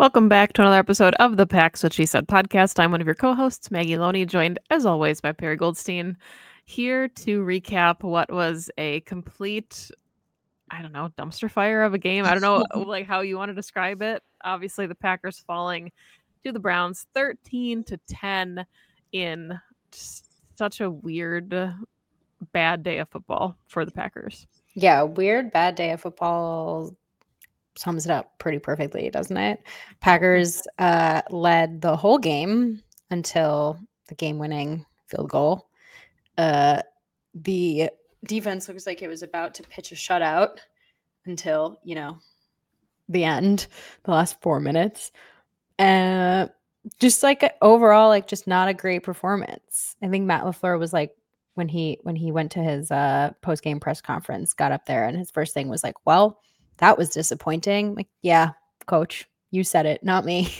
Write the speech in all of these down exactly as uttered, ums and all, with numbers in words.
Welcome back to another episode of the Pax What She Said podcast. I'm one of your co-hosts, Maggie Loney, joined as always by Perry Goldstein, here to recap what was a complete, I don't know, dumpster fire of a game. I don't know like how you want to describe it. Obviously, the Packers falling to the Browns thirteen to ten in just such a weird, bad day of football for the Packers. Yeah, weird bad day of football sums it up pretty perfectly, doesn't it? Packers uh, led the whole game until the game-winning field goal. Uh, the defense looks like it was about to pitch a shutout until, you know, the end, the last four minutes. Uh, just like overall, like just not a great performance. I think Matt LaFleur was like, when he when he went to his uh, post-game press conference, got up there, and his first thing was like, well, that was disappointing. Like, yeah, coach, you said it, not me.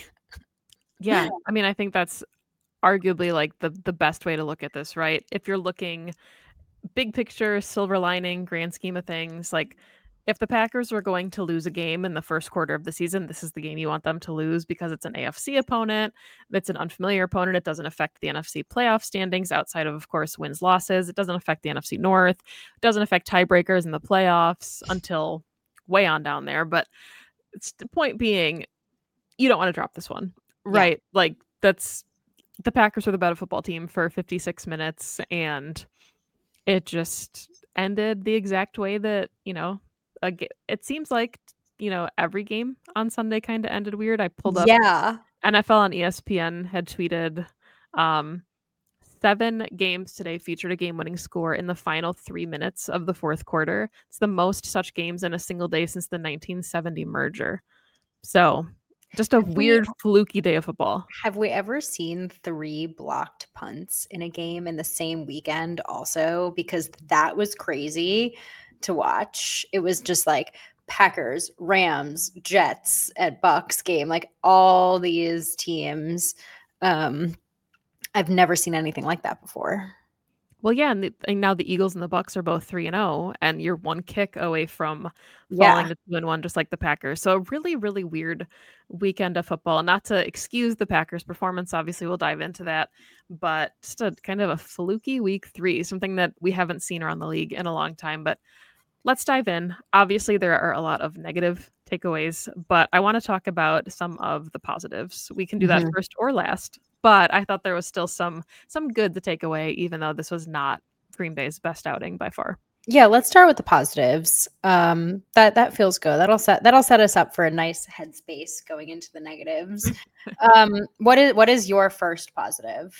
Yeah, I mean, I think that's arguably like the the best way to look at this, right? If you're looking big picture, silver lining, grand scheme of things, like if the Packers were going to lose a game in the first quarter of the season, this is the game you want them to lose because it's an A F C opponent. It's an unfamiliar opponent. It doesn't affect the N F C playoff standings outside of, of course, wins, losses. It doesn't affect the N F C North. It doesn't affect tiebreakers in the playoffs until way on down there. But it's, the point being, you don't want to drop this one, right? Yeah. Like that's the Packers were the better football team for fifty-six minutes, and it just ended the exact way that, you know, a, it seems like, you know, every game on Sunday kind of ended weird. I pulled up Yeah. N F L on E S P N had tweeted um, seven games today featured a game-winning score in the final three minutes of the fourth quarter. It's the most such games in a single day since the nineteen seventy merger. So just a have weird, we, fluky day of football. Have we ever seen three blocked punts in a game in the same weekend also? Because that was crazy to watch. It was just like Packers, Rams, Jets at Bucks game, like all these teams. Um, I've never seen anything like that before. Well, yeah, and, the, and now the Eagles and the Bucks are both three and zero, and you're one kick away from falling Yeah. to two and one, just like the Packers. So a really, really weird weekend of football. And not to excuse the Packers' performance, obviously we'll dive into that, but just a kind of a fluky week three, something that we haven't seen around the league in a long time. But let's dive in. Obviously, there are a lot of negative takeaways, but I want to talk about some of the positives. We can do that Mhm. first or last. But I thought there was still some some good to take away, even though this was not Green Bay's best outing by far. Yeah, let's start with the positives. Um, that that feels good. That'll set that'll set us up for a nice headspace going into the negatives. um, what is what is your first positive?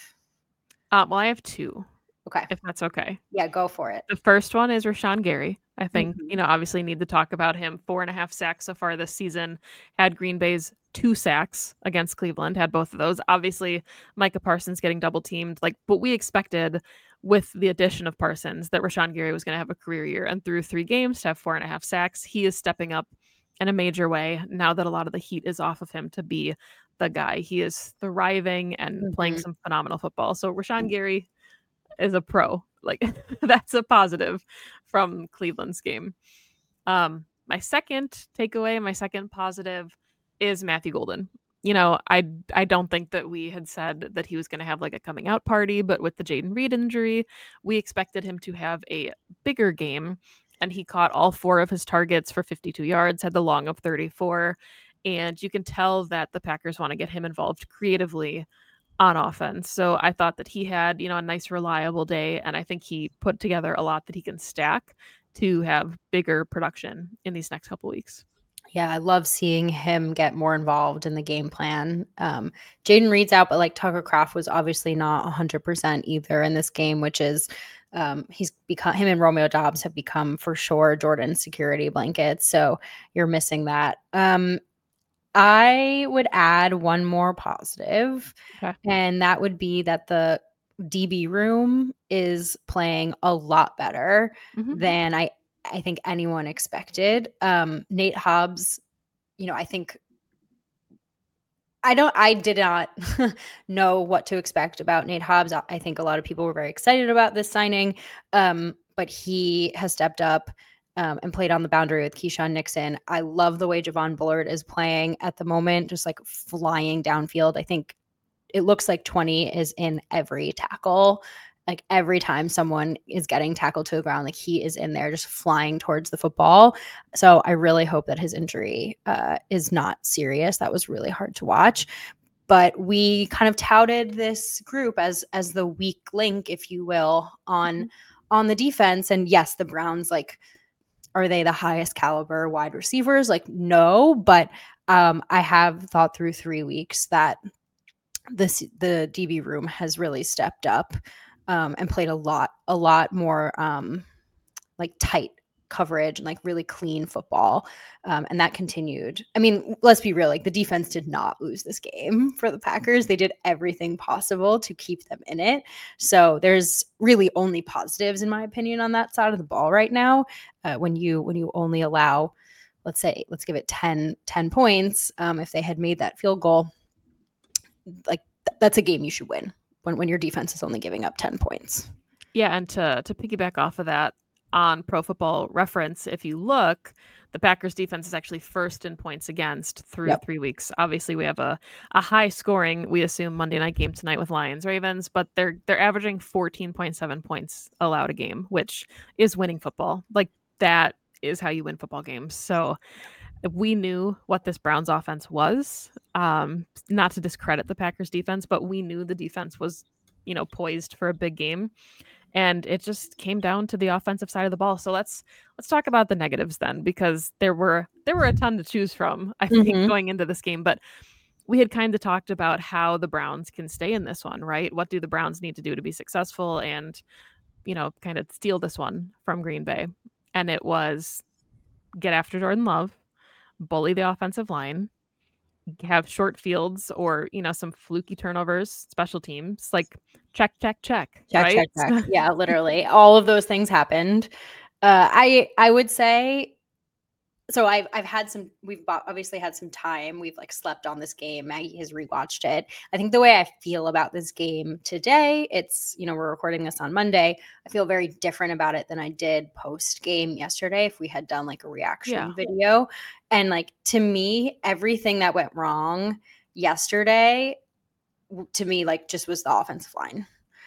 Uh, well, I have two. Okay. If that's okay. Yeah, go for it. The first one is Rashawn Gary. I think, Mhm. you know, obviously need to talk about him. Four and a half sacks so far this season. Had Green Bay's two sacks against Cleveland, had both of those. Obviously, Micah Parsons getting double teamed. Like, but we expected with the addition of Parsons that Rashawn Gary was going to have a career year. And through three games to have four and a half sacks, he is stepping up in a major way now that a lot of the heat is off of him to be the guy. He is thriving and Mhm. playing some phenomenal football. So Rashawn Gary is a pro. Like that's a positive from Cleveland's game. Um, my second takeaway, my second positive is Matthew Golden. You know, I I don't think that we had said that he was going to have like a coming out party, but with the Jaden Reed injury, we expected him to have a bigger game, and he caught all four of his targets for fifty-two yards, had the long of thirty-four, and you can tell that the Packers want to get him involved creatively on offense. So I thought that he had, you know, a nice reliable day, and I think he put together a lot that he can stack to have bigger production in these next couple weeks. Yeah, I love seeing him get more involved in the game plan. Um, Jaden Reed's out, but like Tucker Kraft was obviously not one hundred percent either in this game, which is um, he's become him and Romeo Doubs have become for sure Jordan's security blankets. So you're missing that. Um, I would add one more positive, Okay. and that would be that the D B room is playing a lot better Mm-hmm. than I I think anyone expected. Um, Nate Hobbs, you know, I think I don't I did not know what to expect about Nate Hobbs. I think a lot of people were very excited about this signing. Um, but he has stepped up. um, and played on the boundary with Keyshawn Nixon. I love the way Javon Bullard is playing at the moment, just like flying downfield. I think it looks like twenty is in every tackle. Like every time someone is getting tackled to the ground, like he is in there just flying towards the football. So I really hope that his injury uh, is not serious. That was really hard to watch. But we kind of touted this group as as the weak link, if you will, on mm-hmm. on the defense. And yes, the Browns, like, are they the highest caliber wide receivers? Like, no. But um, I have thought through three weeks that this the D B room has really stepped up um, and played a lot, a lot more um, like tight coverage and like really clean football. Um, and that continued. I mean, let's be real, like the defense did not lose this game for the Packers. They did everything possible to keep them in it. So there's really only positives in my opinion on that side of the ball right now. Uh, when you, when you only allow, let's say, let's give it ten, ten points. Um, if they had made that field goal, like th- that's a game you should win when, when your defense is only giving up ten points. Yeah. And to, to piggyback off of that, on Pro Football Reference, if you look, the Packers defense is actually first in points against through yep. three weeks. Obviously, we have a, a high scoring, we assume, Monday night game tonight with Lions Ravens, but they're they're averaging fourteen point seven points allowed a game, which is winning football. Like that is how you win football games. So we knew what this Browns offense was. Um, not to discredit the Packers defense, but we knew the defense was, you know, poised for a big game. And it just came down to the offensive side of the ball. So let's let's talk about the negatives then, because there were there were a ton to choose from, I think, mm-hmm. going into this game. But we had kind of talked about how the Browns can stay in this one, right? What do the Browns need to do to be successful and, you know, kind of steal this one from Green Bay? And it was get after Jordan Love, bully the offensive line, have short fields or, you know, some fluky turnovers, special teams, like check, check, check. Check, right? check, check. Yeah, literally. All of those things happened. Uh, I I would say, so I've, I've had some, we've obviously had some time. We've like slept on this game. Maggie has rewatched it. I think the way I feel about this game today, it's, you know, we're recording this on Monday. I feel very different about it than I did post game yesterday. If we had done like a reaction yeah. video. And like, to me, everything that went wrong yesterday, to me, like just was the offensive line.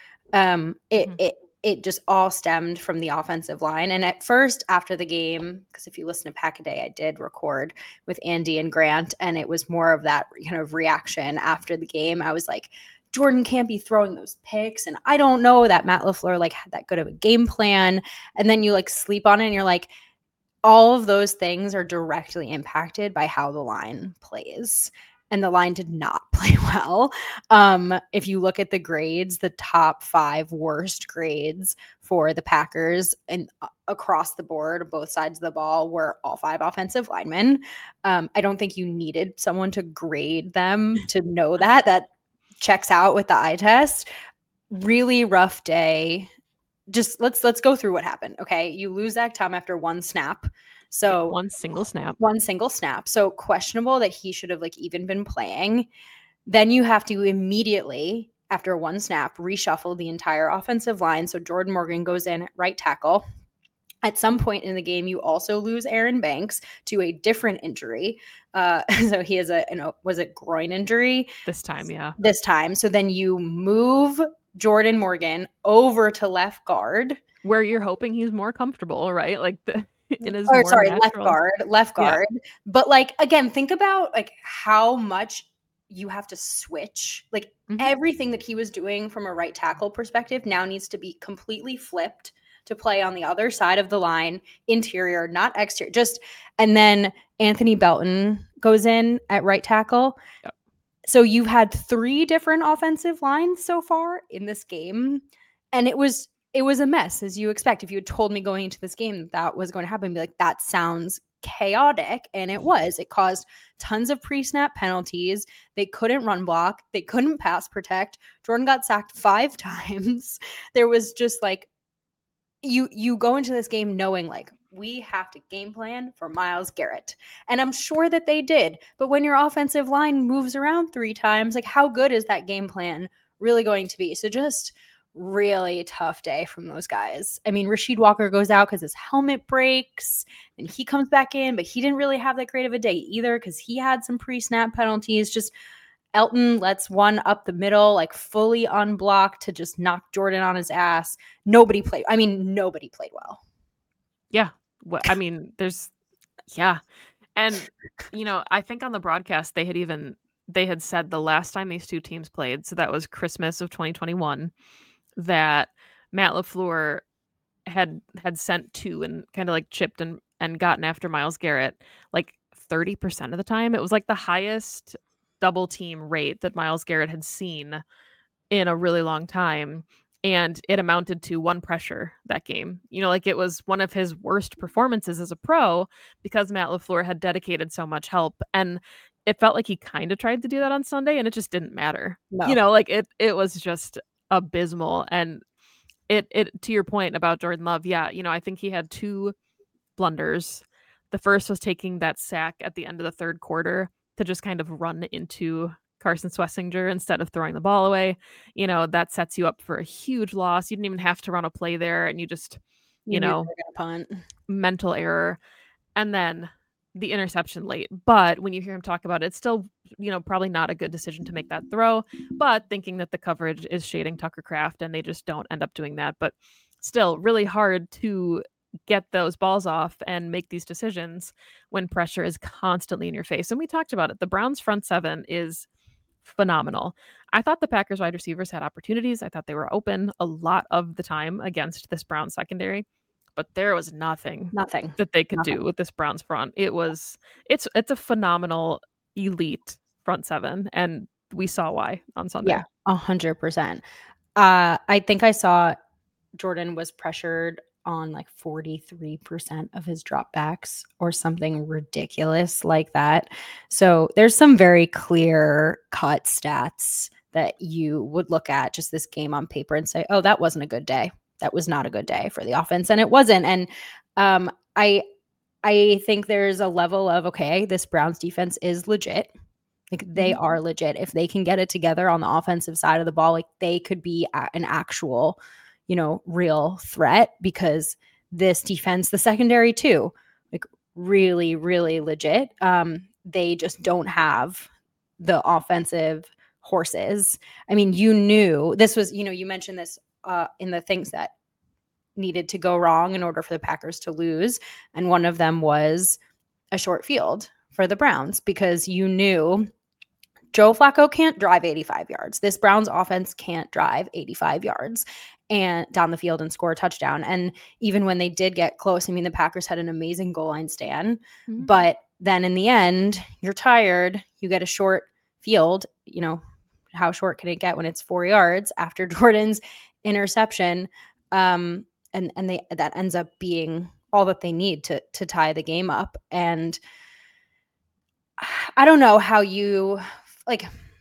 Um, it, mm-hmm. it, It just all stemmed from the offensive line. And at first, after the game, because if you listen to Pack a Day, I did record with Andy and Grant, and it was more of that kind of reaction after the game. I was like, Jordan can't be throwing those picks. And I don't know that Matt LaFleur like had that good of a game plan. And then you like sleep on it and you're like, all of those things are directly impacted by how the line plays. And the line did not play well. Um, if you look at the grades, the top five worst grades for the Packers and uh, across the board, both sides of the ball, were all five offensive linemen. Um, I don't think you needed someone to grade them to know that. That checks out with the eye test. Really rough day. Just let's let's go through what happened. Okay, you lose Zach Tom after one snap. So one single snap, one single snap. So questionable that he should have like even been playing. Then you have to immediately, after one snap, reshuffle the entire offensive line. So Jordan Morgan goes in at right tackle. At some point in the game, you also lose Aaron Banks to a different injury. Uh, so he has a, you know, was it groin injury? This time, yeah. This time. So then you move Jordan Morgan over to left guard. Where you're hoping he's more comfortable, right? Like the in his or sorry, natural... left guard, left guard. Yeah. But like, again, think about like how much you have to switch. Like mm-hmm. everything that he was doing from a right tackle perspective now needs to be completely flipped to play on the other side of the line, interior, not exterior. Just, and then Anthony Belton goes in at right tackle. Yep. So you've had three different offensive lines so far in this game. And it was, it was a mess, as you expect. If you had told me going into this game that, that was going to happen, I'd be like, that sounds chaotic. And it was. It caused tons of pre-snap penalties. They couldn't run block. They couldn't pass protect. Jordan got sacked five times. There was just like, you you go into this game knowing like, we have to game plan for Myles Garrett. And I'm sure that they did. But when your offensive line moves around three times, like how good is that game plan really going to be? So just really tough day from those guys. I mean, Rasheed Walker goes out because his helmet breaks and he comes back in, but he didn't really have that great of a day either because he had some pre-snap penalties. Just Elton lets one up the middle, like fully unblocked to just knock Jordan on his ass. Nobody played. I mean, nobody played well. Yeah. Well, I mean, there's, yeah. And, you know, I think on the broadcast, they had even, they had said the last time these two teams played, so that was Christmas of twenty twenty-one, that Matt LaFleur had had sent two and kind of like chipped and and gotten after Myles Garrett like thirty percent of the time. It was like the highest double team rate that Myles Garrett had seen in a really long time. And it amounted to one pressure that game. You know, like it was one of his worst performances as a pro because Matt LaFleur had dedicated so much help. And it felt like he kind of tried to do that on Sunday and it just didn't matter. No. You know, like it it was just abysmal. And it it to your point about Jordan Love, yeah, you know, I think he had two blunders. The first was taking that sack at the end of the third quarter to just kind of run into Carson Swessinger instead of throwing the ball away. You know, that sets you up for a huge loss. You didn't even have to run a play there, and you just, you, You knew they know, were gonna punt. mental error. And then the interception late. But when you hear him talk about it, it's still, you know, probably not a good decision to make that throw. But thinking that the coverage is shading Tucker Kraft and they just don't end up doing that. But still, really hard to get those balls off and make these decisions when pressure is constantly in your face. And we talked about it. The Browns front seven is phenomenal. I thought the Packers wide receivers had opportunities. I thought they were open a lot of the time against this Brown secondary, but there was nothing Nothing. that they could Nothing. do with this Browns front. It was it's it's a phenomenal elite front seven, and we saw why on Sunday. Yeah, a hundred percent. Uh, I think I saw Jordan was pressured on like forty-three percent of his dropbacks or something ridiculous like that. So there's some very clear cut stats that you would look at just this game on paper and say, oh, that wasn't a good day. That was not a good day for the offense. And it wasn't. And um, I I think there's a level of, okay, this Browns defense is legit. Like they Mhm. are legit. If they can get it together on the offensive side of the ball, like they could be a- an actual, you know, real threat because this defense, the secondary too, like really, really legit. Um, they just don't have the offensive horses. I mean, you knew this was, you know, you mentioned this uh, in the things that needed to go wrong in order for the Packers to lose. And one of them was a short field for the Browns because you knew Joe Flacco can't drive eighty-five yards. This Browns offense can't drive eighty-five yards and down the field and score a touchdown. And even when they did get close, I mean, the Packers had an amazing goal line stand, Mhm. but then in the end, you're tired. You get a short field. You know, how short can it get when it's four yards after Jordan's interception? Um, and and they that ends up being all that they need to to tie the game up. And I don't know how you like.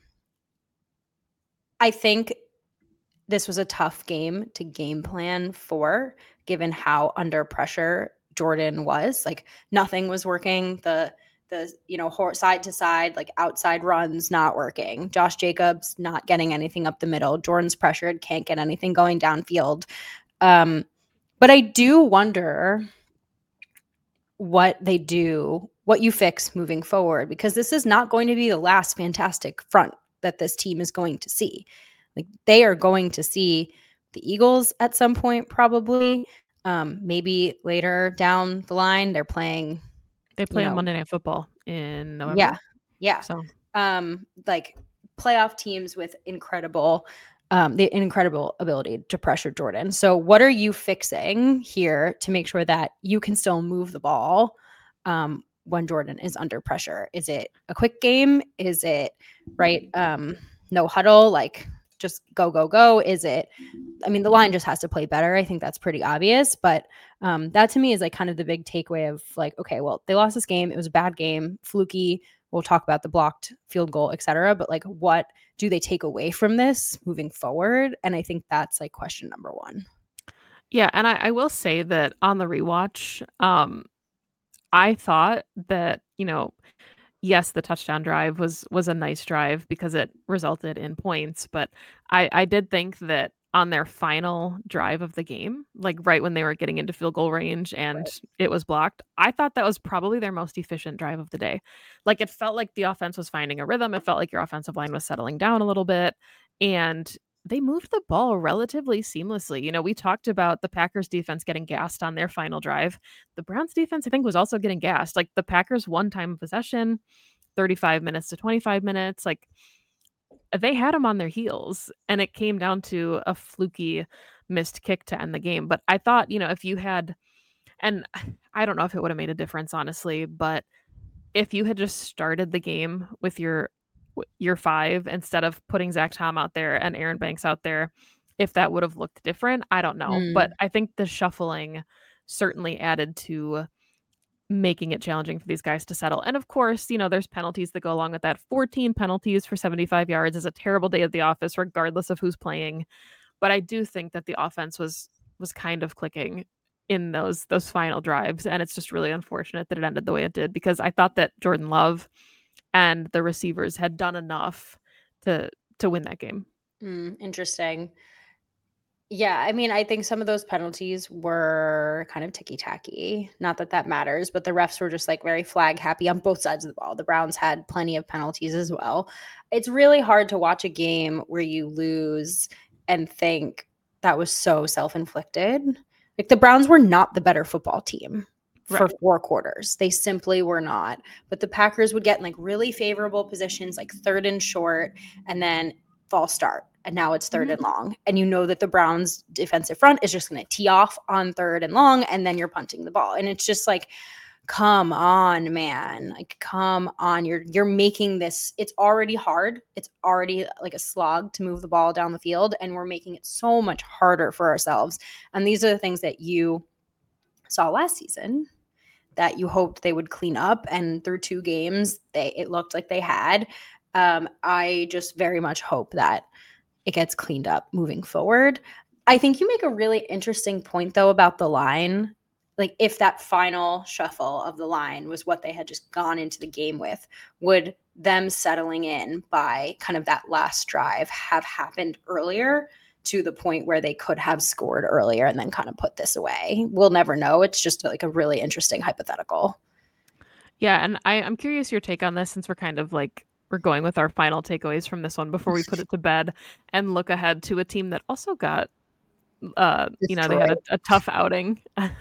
I think this was a tough game to game plan for, given how under pressure Jordan was. Like nothing was working. The the you know side to side, like outside runs not working. Josh Jacobs not getting anything up the middle. Jordan's pressured, can't get anything going downfield. Um, but I do wonder what they do, what you fix moving forward, because this is not going to be the last fantastic front that this team is going to see. Like they are going to see the Eagles at some point, probably. Um, maybe later down the line, they're playing. They play You on know, Monday Night Football in November. yeah, yeah. So Um, like playoff teams with incredible, um, the incredible ability to pressure Jordan. So, what are you fixing here to make sure that you can still move the ball um, when Jordan is under pressure? Is it a quick game? Is it right? Um, no huddle, like just go, go, go. Is it? I mean, the line just has to play better. I think that's pretty obvious, but um, that to me is like kind of the big takeaway of like, okay, well, they lost this game. It was a bad game, fluky. We'll talk about the blocked field goal, et cetera. But like, what do they take away from this moving forward? And I think that's like question number one. yeah, and I, I will say that on the rewatch, um, I thought that, you know, yes, the touchdown drive was was a nice drive because it resulted in points, but I I did think that on their final drive of the game, like right when they were getting into field goal range and Right. it was blocked. I thought that was probably their most efficient drive of the day. Like it felt like the offense was finding a rhythm. It felt like your offensive line was settling down a little bit and they moved the ball relatively seamlessly. You know, we talked about the Packers defense getting gassed on their final drive. The Browns defense, I think, was also getting gassed. Like the Packers one time of possession, thirty-five minutes to twenty-five minutes. Like they had them on their heels, and it came down to a fluky missed kick to end the game. But I thought, you know, if you had, and I don't know if it would have made a difference, honestly, but if you had just started the game with your w- your five instead of putting Zach Tom out there and Aaron Banks out there, if that would have looked different, I don't know. But Mm. I think the shuffling certainly added to making it challenging for these guys to settle. And of course, you know, there's penalties that go along with that. fourteen penalties for seventy-five yards is a terrible day at the office, regardless of who's playing. But I do think that the offense was was kind of clicking in those those final drives. And it's just really unfortunate that it ended the way it did because I thought that Jordan Love and the receivers had done enough to to win that game. Mm, interesting. Yeah, I mean, I think some of those penalties were kind of ticky-tacky. Not that that matters, but the refs were just like very flag happy on both sides of the ball. The Browns had plenty of penalties as well. It's really hard to watch a game where you lose and think that was so self-inflicted. Like the Browns were not the better football team for Right. four quarters. They simply were not. But the Packers would get in like really favorable positions, like third and short, and then false start. And now it's third Mhm. and long. And you know that the Browns defensive front is just going to tee off on third and long, and then you're punting the ball. And it's just like, come on, man. Like, come on. You're you're making this, it's already hard. It's already like a slog to move the ball down the field. And we're making it so much harder for ourselves. And these are the things that you saw last season that you hoped they would clean up. And through two games, they it looked like they had. Um, I just very much hope that it gets cleaned up moving forward. I think you make a really interesting point, though, about the line. Like, if that final shuffle of the line was what they had just gone into the game with, would them settling in by kind of that last drive have happened earlier to the point where they could have scored earlier and then kind of put this away? We'll never know. It's just like a really interesting hypothetical. Yeah, and I, I'm curious your take on this since we're kind of like we're going with our final takeaways from this one before we put it to bed and look ahead to a team that also got uh you know they had Destroyed. a, a tough outing.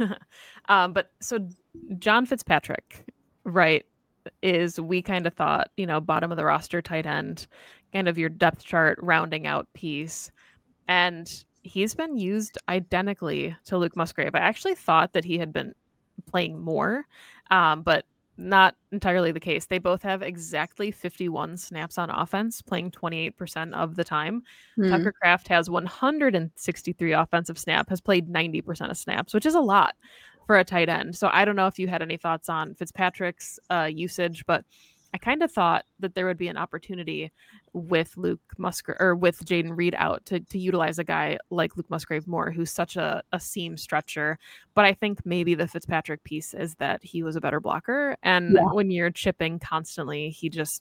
um but so John Fitzpatrick, right, is we kind of thought, you know, bottom of the roster tight end, kind of your depth chart rounding out piece. And he's been used identically to Luke Musgrave. I actually thought that he had been playing more, um, but not entirely the case. They both have exactly fifty-one snaps on offense, playing twenty-eight percent of the time. Hmm. Tucker Kraft has one hundred sixty-three offensive snap, has played ninety percent of snaps, which is a lot for a tight end. So I don't know if you had any thoughts on Fitzpatrick's uh, usage, but I kind of thought that there would be an opportunity with Luke Musgrave or with Jaden Reed out to to utilize a guy like Luke Musgrave more, who's such a, a seam stretcher. But I think maybe the Fitzpatrick piece is that he was a better blocker. And Yeah. when you're chipping constantly, he just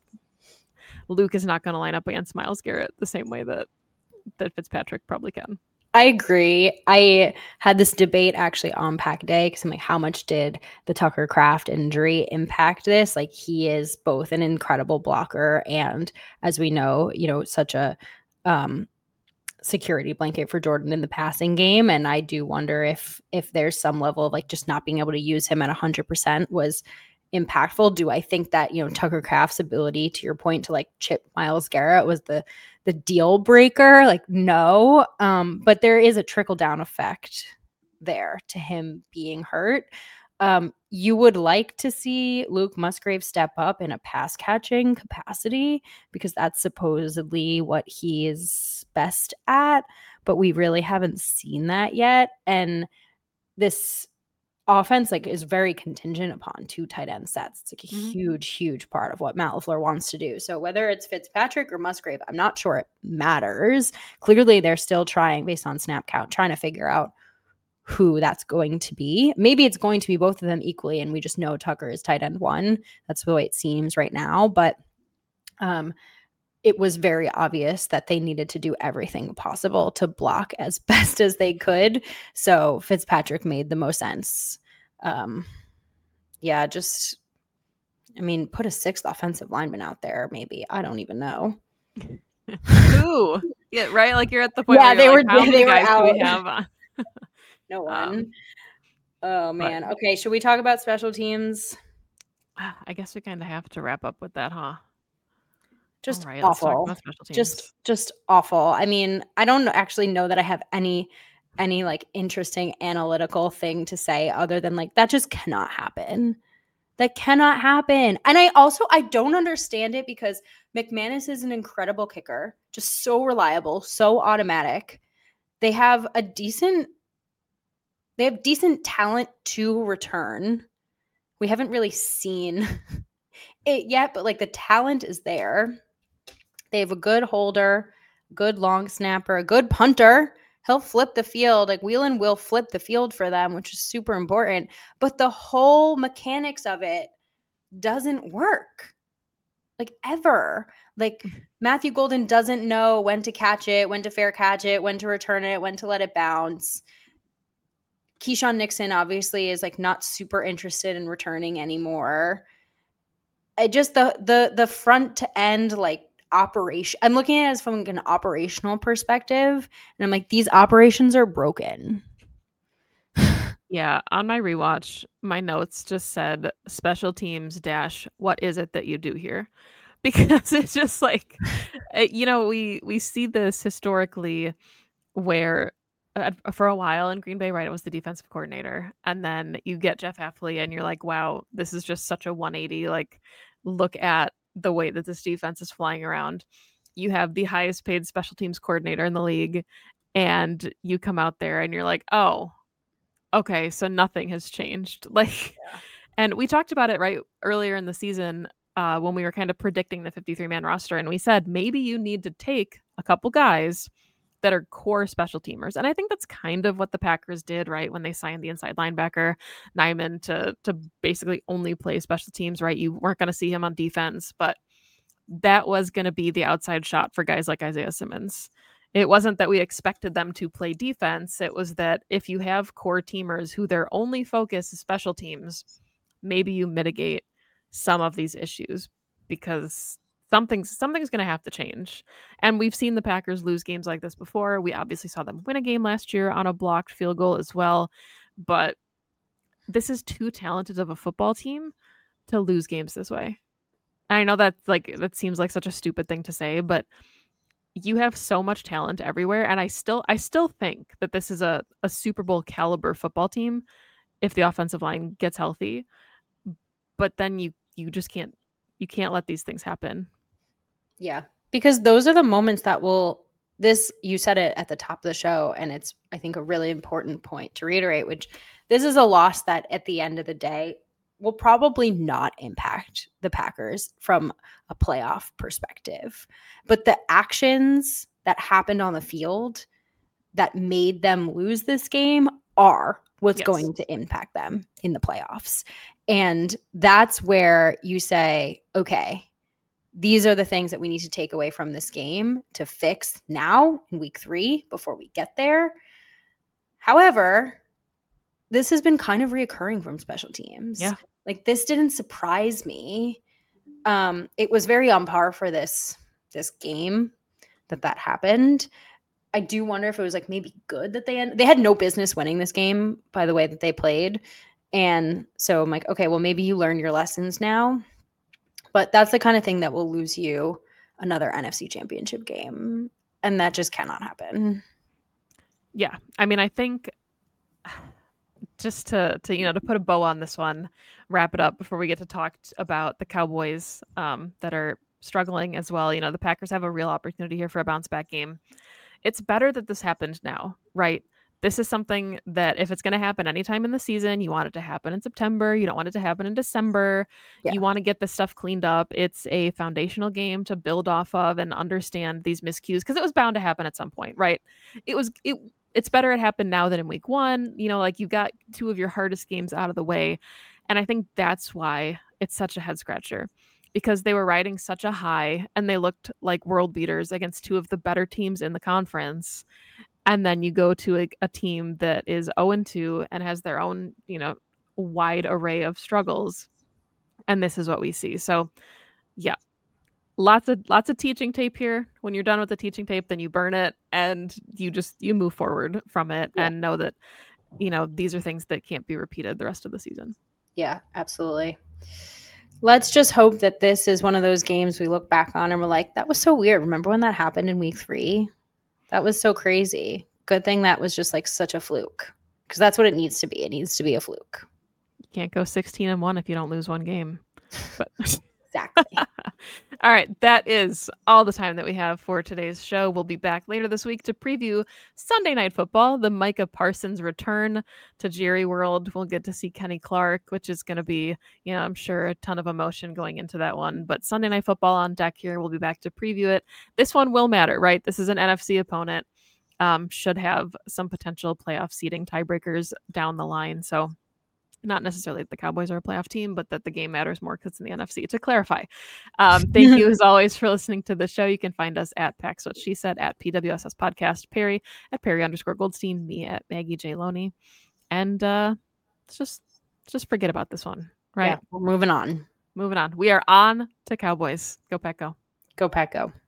Luke is not going to line up against Myles Garrett the same way that that Fitzpatrick probably can. I agree. I had this debate actually on Pack Day because I'm like, how much did the Tucker Kraft injury impact this? Like, he is both an incredible blocker and, as we know, you know, such a um, security blanket for Jordan in the passing game. And I do wonder if if there's some level of like just not being able to use him at one hundred percent was impactful. Do I think that, you know, Tucker Kraft's ability, to your point, to like chip Myles Garrett was the the deal breaker? Like, no. Um, but there is a trickle down effect there to him being hurt. Um, you would like to see Luke Musgrave step up in a pass catching capacity because that's supposedly what he is best at, but we really haven't seen that yet. And this offense like is very contingent upon two tight end sets. It's like a Mhm. huge, huge part of what Matt LaFleur wants to do. So whether it's Fitzpatrick or Musgrave, I'm not sure it matters. Clearly, they're still trying, based on snap count, trying to figure out who that's going to be. Maybe it's going to be both of them equally, and we just know Tucker is tight end one. That's the way it seems right now. But um, it was very obvious that they needed to do everything possible to block as best as they could. So Fitzpatrick made the most sense. Um, yeah, just, I mean, put a sixth offensive lineman out there, maybe. I don't even know. Who? Yeah, right? Like, you're at the point Yeah, where they you're like, were how they many were guys do we out. have on? No one. Um, Oh, but man. Okay, should we talk about special teams? I guess we kind of have to wrap up with that, huh? Just All right, let's talk awful. about special teams. Just just awful. I mean, I don't actually know that I have any any like interesting analytical thing to say other than like that just cannot happen. That cannot happen. And I also I don't understand it because McManus is an incredible kicker, just so reliable, so automatic. They have a decent they have decent talent to return. We haven't really seen it yet, but like the talent is there. They have a good holder, good long snapper, a good punter. He'll flip the field. Like Whelan will flip the field for them, which is super important. But the whole mechanics of it doesn't work. Like ever. Like Matthew Golden doesn't know when to catch it, when to fair catch it, when to return it, when to let it bounce. Keyshawn Nixon obviously is like not super interested in returning anymore. I just the the the front to end like operation. I'm looking at it as from like an operational perspective, and I'm like, these operations are broken. Yeah, on my rewatch, my notes just said special teams dash what is it that you do here? Because it's just like uh, you know, we we see this historically where uh, for a while in Green Bay, right, it was the defensive coordinator, and then you get Jeff Hafley and you're like, wow, this is just such a one eighty, like look at the way that this defense is flying around. You have the highest paid special teams coordinator in the league, and you come out there and you're like, oh, okay, so nothing has changed. Like, Yeah. and we talked about it right earlier in the season uh, when we were kind of predicting the fifty-three man roster, and we said maybe you need to take a couple guys that are core special teamers. And I think that's kind of what the Packers did, right? When they signed the inside linebacker, Nyman, to to basically only play special teams, right? You weren't going to see him on defense, but that was going to be the outside shot for guys like Isaiah Simmons. It wasn't that we expected them to play defense. It was that if you have core teamers who their only focus is special teams, maybe you mitigate some of these issues because something's something's going to have to change. And we've seen the Packers lose games like this before. We obviously saw them win a game last year on a blocked field goal as well, but this is too talented of a football team to lose games this way. And I know that like that seems like such a stupid thing to say, but you have so much talent everywhere, and I still I still think that this is a a Super Bowl caliber football team if the offensive line gets healthy. But then you you just can't you can't let these things happen. Yeah. Because those are the moments that will this you said it at the top of the show, and it's I think a really important point to reiterate, which this is a loss that at the end of the day will probably not impact the Packers from a playoff perspective. But the actions that happened on the field that made them lose this game are what's Yes. going to impact them in the playoffs. And that's where you say, okay, these are the things that we need to take away from this game to fix now in week three before we get there. However, this has been kind of reoccurring from special teams. Yeah. Like this didn't surprise me. Um, it was very on par for this this game that that happened. I do wonder if it was like maybe good that they end, they had no business winning this game by the way that they played. And so I'm like, okay, well maybe you learn your lessons now. But that's the kind of thing that will lose you another N F C championship game. And that just cannot happen. Yeah. I mean, I think just to to you know to put a bow on this one, wrap it up before we get to talk t- about the Cowboys um, that are struggling as well. You know, the Packers have a real opportunity here for a bounce back game. It's better that this happened now, right? This is something that if it's going to happen anytime in the season, you want it to happen in September. You don't want it to happen in December. Yeah. You want to get this stuff cleaned up. It's a foundational game to build off of and understand these miscues because it was bound to happen at some point, right? It was it. It's better it happened now than in week one. You know, like you got two of your hardest games out of the way, and I think that's why it's such a head scratcher. because they were riding such a high and they looked like world beaters against two of the better teams in the conference. And then you go to a, a team that is oh and two and has their own, you know, wide array of struggles. And this is what we see. So, yeah, lots of lots of teaching tape here. When you're done with the teaching tape, then you burn it and you just you move forward from it Yeah. and know that, you know, these are things that can't be repeated the rest of the season. Yeah, absolutely. Let's just hope that this is one of those games we look back on and we're like, that was so weird. Remember when that happened in week three? That was so crazy. Good thing that was just like such a fluke, because that's what it needs to be. It needs to be a fluke. You can't go sixteen and one if you don't lose one game. But exactly. All right, that is all the time that we have for today's show. We'll be back later this week to preview Sunday Night Football, the Micah Parsons return to Jerry World. We'll get to see Kenny Clark, which is going to be, you know, I'm sure a ton of emotion going into that one. But Sunday Night Football on deck here. We'll be back to preview it. This one will matter, right? This is an N F C opponent. Um, should have some potential playoff seeding tiebreakers down the line. So not necessarily that the Cowboys are a playoff team, but that the game matters more because it's in the N F C, to clarify. Um, thank you, as always, for listening to the show. You can find us at Pax What She Said, at P W S S Podcast, Perry at Perry underscore Goldstein, me at Maggie J. Loney. And uh, let's just, let's just forget about this one, right? Yeah, we're moving on. Moving on. We are on to Cowboys. Go Pack Go. Go Pack Go.